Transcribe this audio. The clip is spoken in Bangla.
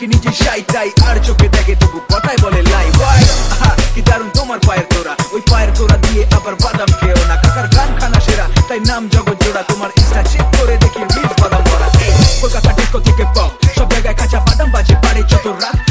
দেখে নিজে সাই তাই আর চোখে দেখে তবু কথাই বলে লাই ভাই কি দারুণ তোমার পায়ের তোরা ওই পায়ের তোরা দিয়ে আবার বাদাম খেও না কাকার গান খানা সেরা তাই নাম জগৎ জোড়া তোমার ইনস্টা চেক করে দেখি রিলস বাদাম ভরা কলকাতা ডিস্কো থেকে পপ সব জায়গায় কাঁচা বাদাম বাজে পারে যত রাত